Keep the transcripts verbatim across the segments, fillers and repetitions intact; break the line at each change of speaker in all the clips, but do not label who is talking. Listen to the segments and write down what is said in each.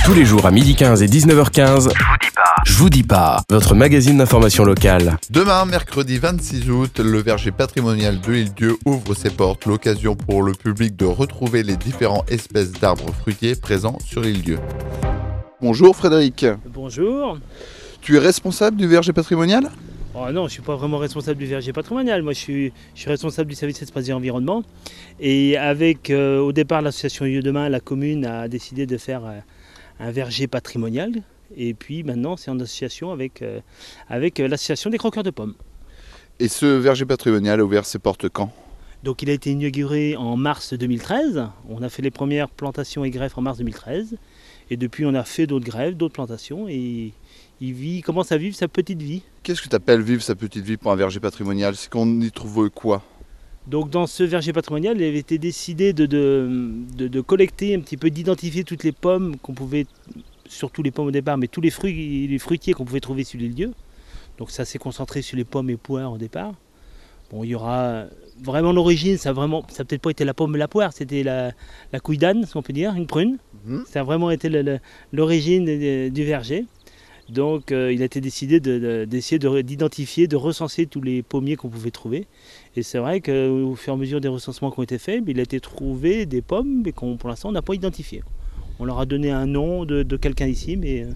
Tous les jours à midi quinze et dix-neuf heures quinze, je vous dis pas. Je vous dis pas, votre magazine d'information locale.
Demain, mercredi vingt-six août, le verger patrimonial de l'Île-Dieu ouvre ses portes. L'occasion pour le public de retrouver les différentes espèces d'arbres fruitiers présents sur l'Île-Dieu. Bonjour Frédéric.
Bonjour.
Tu es responsable du verger patrimonial ?
Oh non, je ne suis pas vraiment responsable du verger patrimonial. Moi, je suis, je suis responsable du service espace et environnement. Et avec, euh, au départ, l'association Lieu Demain, la commune a décidé de faire euh, un verger patrimonial. Et puis maintenant, c'est en association avec, euh, avec euh, l'association des croqueurs de pommes.
Et ce verger patrimonial a ouvert ses portes quand ?
Donc, il a été inauguré en mars deux mille treize. On a fait les premières plantations et greffes en mars deux mille treize. Et depuis, on a fait d'autres greffes, d'autres plantations. Et il, vit, il commence à vivre sa petite vie.
Qu'est-ce que tu appelles vivre sa petite vie pour un verger patrimonial ? C'est qu'on y trouve quoi ?
Donc dans ce verger patrimonial, il avait été décidé de, de, de, de collecter un petit peu, d'identifier toutes les pommes qu'on pouvait, surtout les pommes au départ, mais tous les fruits, les fruitiers qu'on pouvait trouver sur l'Île-Dieu. Donc ça s'est concentré sur les pommes et poires au départ. Bon, il y aura vraiment l'origine, ça a vraiment, ça n'a peut-être pas été la pomme et la poire, c'était la, la couille d'âne, si on peut dire, une prune. Mmh. Ça a vraiment été le, le, l'origine de, de, du verger. Donc euh, il a été décidé de, de, d'essayer de, d'identifier, de recenser tous les pommiers qu'on pouvait trouver. Et c'est vrai qu'au fur et à mesure des recensements qui ont été faits, il a été trouvé des pommes mais qu'on pour l'instant on n'a pas identifié. On leur a donné un nom de, de quelqu'un ici, mais...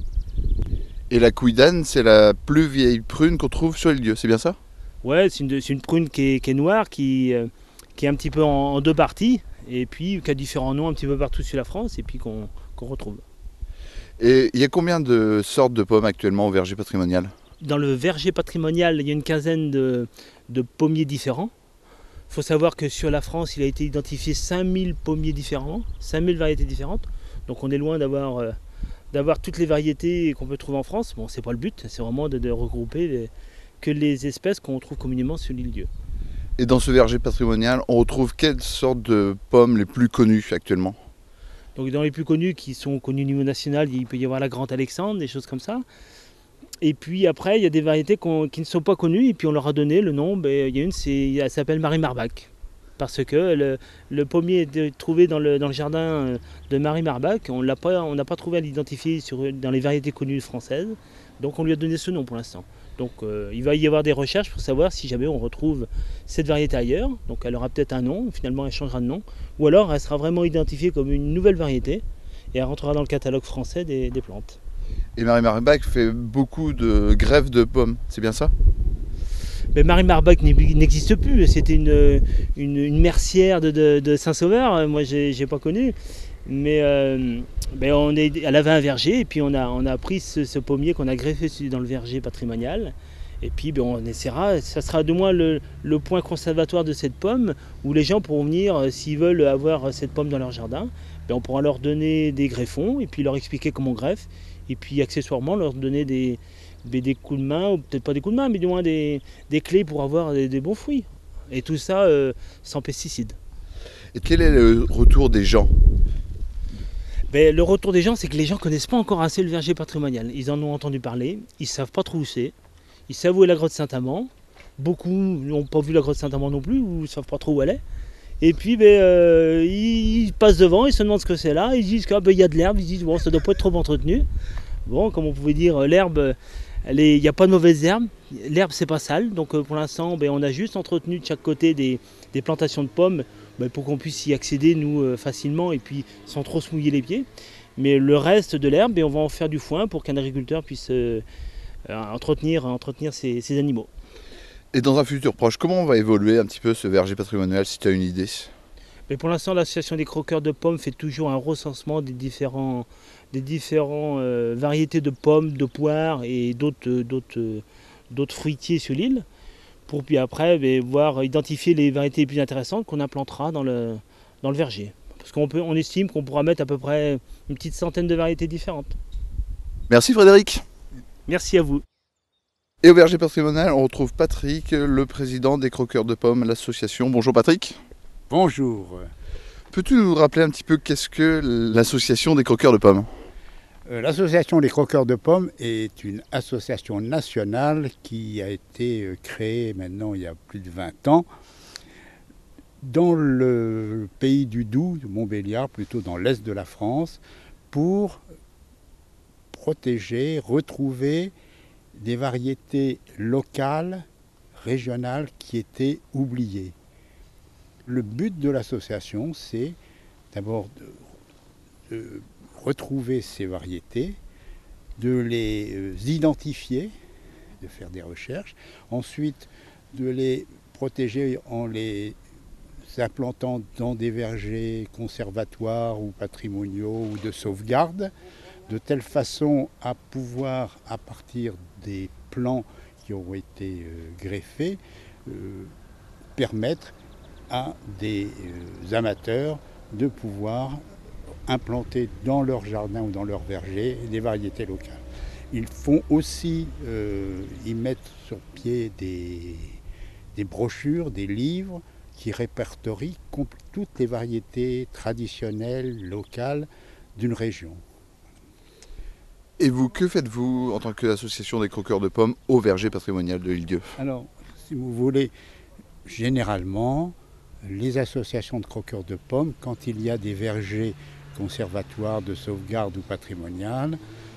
Et la couille d'âne, c'est la plus vieille prune qu'on trouve sur l'Île-Dieu, c'est bien ça ?
Ouais, c'est une, c'est une prune qui est, qui est noire, qui, euh, qui est un petit peu en, en deux parties, et puis qui a différents noms un petit peu partout sur la France, et puis qu'on, qu'on retrouve.
Et il y a combien de sortes de pommes actuellement au verger patrimonial ?
Dans le verger patrimonial, il y a une quinzaine de, de pommiers différents. Il faut savoir que sur la France, il a été identifié cinq mille pommiers différents, cinq mille variétés différentes. Donc on est loin d'avoir, euh, d'avoir toutes les variétés qu'on peut trouver en France. Bon, c'est pas le but, c'est vraiment de, de regrouper les, que les espèces qu'on trouve communément sur l'Île-Dieu.
Et dans ce verger patrimonial, on retrouve quelles sortes de pommes les plus connues actuellement ?
Donc dans les plus connus, qui sont connus au niveau national, il peut y avoir la Grande Alexandre, des choses comme ça. Et puis après, il y a des variétés qui ne sont pas connues, et puis on leur a donné le nom. Ben, il y a une, c'est, elle s'appelle Marie Marbach. Parce que le, le pommier est trouvé dans le, dans le jardin de Marie Marbach, on l'a pas, on n'a pas trouvé à l'identifier sur, dans les variétés connues françaises. Donc on lui a donné ce nom pour l'instant. Donc euh, il va y avoir des recherches pour savoir si jamais on retrouve cette variété ailleurs. Donc elle aura peut-être un nom, finalement elle changera de nom. Ou alors elle sera vraiment identifiée comme une nouvelle variété et elle rentrera dans le catalogue français des, des plantes.
Et Marie Marbach fait beaucoup de greffes de pommes, c'est bien ça ?
Mais Marie Marbach n'existe plus, c'était une, une, une mercière de, de, de Saint-Sauveur, moi j'ai, j'ai pas connu. Mais euh, ben on est, elle avait un verger et puis on a, on a pris ce, ce pommier qu'on a greffé dans le verger patrimonial. Et puis ben on essaiera, ça sera de moins le, le point conservatoire de cette pomme où les gens pourront venir, s'ils veulent avoir cette pomme dans leur jardin, ben on pourra leur donner des greffons et puis leur expliquer comment on greffe. Et puis accessoirement leur donner des, des, des coups de main, ou peut-être pas des coups de main, mais du moins des, des clés pour avoir des, des bons fruits. Et tout ça euh, sans pesticides.
Et quel est le retour des gens ?
Ben, le retour des gens, c'est que les gens ne connaissent pas encore assez le verger patrimonial. Ils en ont entendu parler, ils ne savent pas trop où c'est. Ils savent où est la grotte Saint-Amand. Beaucoup n'ont pas vu la grotte Saint-Amand non plus, ou ne savent pas trop où elle est. Et puis ben, euh, ils passent devant, ils se demandent ce que c'est là, ils disent qu'il ah, ben, y a de l'herbe, ils disent bon, ça ne doit pas être trop entretenu. Bon, comme on pouvait dire, l'herbe, il n'y a pas de mauvaise herbe. L'herbe, c'est pas sale, donc pour l'instant, ben, on a juste entretenu de chaque côté des, des plantations de pommes ben, pour qu'on puisse y accéder, nous, euh, facilement, et puis sans trop se mouiller les pieds. Mais le reste de l'herbe, ben, on va en faire du foin pour qu'un agriculteur puisse euh, entretenir, entretenir ses, ses animaux.
Et dans un futur proche, comment va évoluer un petit peu ce verger patrimonial, si tu as une idée ?
Mais pour l'instant, l'association des croqueurs de pommes fait toujours un recensement des différents, des différents euh, variétés de pommes, de poires et d'autres, d'autres, d'autres fruitiers sur l'île, pour puis après ben, voir identifier les variétés les plus intéressantes qu'on implantera dans le, dans le verger. Parce qu'on peut, on estime qu'on pourra mettre à peu près une petite centaine de variétés différentes.
Merci Frédéric.
Merci à vous.
Et au verger patrimonial, on retrouve Patrick, le président des croqueurs de pommes, l'association. Bonjour Patrick.
Bonjour.
Peux-tu nous rappeler un petit peu qu'est-ce que l'association des croqueurs de pommes ?
euh, L'association des croqueurs de pommes est une association nationale qui a été créée maintenant il y a plus de vingt ans dans le pays du Doubs, de Montbéliard, plutôt dans l'est de la France, pour protéger, retrouver des variétés locales, régionales qui étaient oubliées. Le but de l'association, c'est d'abord de, de retrouver ces variétés, de les euh, identifier, de faire des recherches, ensuite de les protéger en les implantant dans des vergers conservatoires ou patrimoniaux ou de sauvegarde, de telle façon à pouvoir, à partir des plants qui auront été euh, greffés, euh, permettre à des euh, amateurs de pouvoir implanter dans leur jardin ou dans leur verger des variétés locales. Ils font aussi, euh, ils mettent sur pied des, des brochures, des livres qui répertorient compl- toutes les variétés traditionnelles, locales d'une région.
Et vous, que faites-vous en tant qu'association des croqueurs de pommes au verger patrimonial de l'Île-Dieu?
Alors, si vous voulez, généralement, les associations de croqueurs de pommes, quand il y a des vergers conservatoires de sauvegarde ou patrimoniales,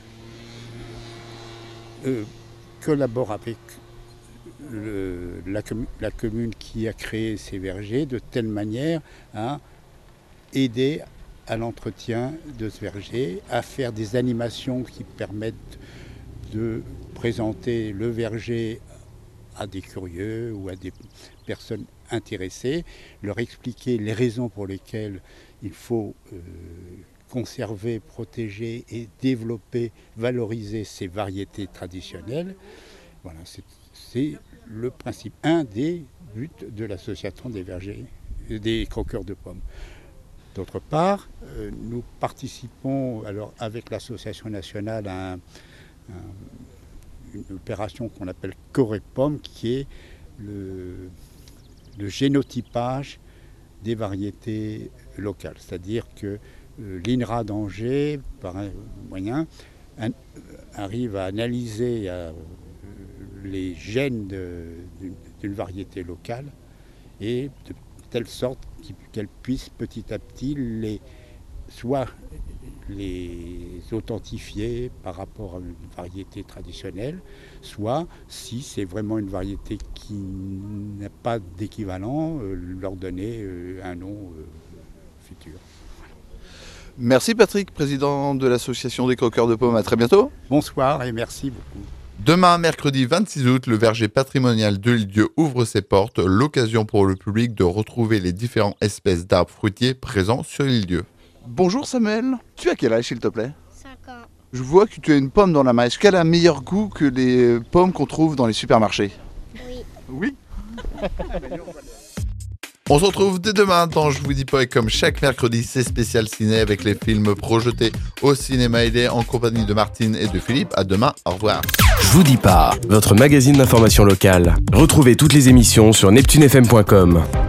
euh, collaborent avec le, la, commu- la commune qui a créé ces vergers de telle manière à aider à l'entretien de ce verger, à faire des animations qui permettent de présenter le verger à des curieux ou à des personnes intéressées, leur expliquer les raisons pour lesquelles il faut euh, conserver, protéger et développer, valoriser ces variétés traditionnelles. Voilà, c'est, c'est le principe, un des buts de l'association des vergers, des croqueurs de pommes. D'autre part, euh, nous participons alors avec l'association nationale à un, un, une opération qu'on appelle Corépom, qui est le, le génotypage des variétés locales. C'est-à-dire que euh, l'INRA d'Angers, par un moyen, un, arrive à analyser euh, les gènes de, d'une, d'une variété locale et de telle sorte qu'elle puisse petit à petit les, soit les authentifier par rapport à une variété traditionnelle, soit, si c'est vraiment une variété qui n'a pas d'équivalent, euh, leur donner euh, un nom euh, futur.
Merci Patrick, président de l'association des croqueurs de pommes. À très bientôt.
Bonsoir et merci beaucoup.
Demain, mercredi vingt-six août, le verger patrimonial de l'Île-Dieu ouvre ses portes. L'occasion pour le public de retrouver les différentes espèces d'arbres fruitiers présents sur l'Île-Dieu. Bonjour Samuel, tu as quel âge s'il te plaît?
cinq ans.
Je vois que tu as une pomme dans la main. Est-ce qu'elle a un meilleur goût que les pommes qu'on trouve dans les supermarchés?
Oui.
Oui. On se retrouve dès demain dans Je vous dis pas, et comme chaque mercredi, c'est spécial ciné avec les films projetés au cinéma L A en compagnie de Martine et de Philippe. À demain, au revoir.
Je vous dis pas, votre magazine d'information locale. Retrouvez toutes les émissions sur neptune f m point com.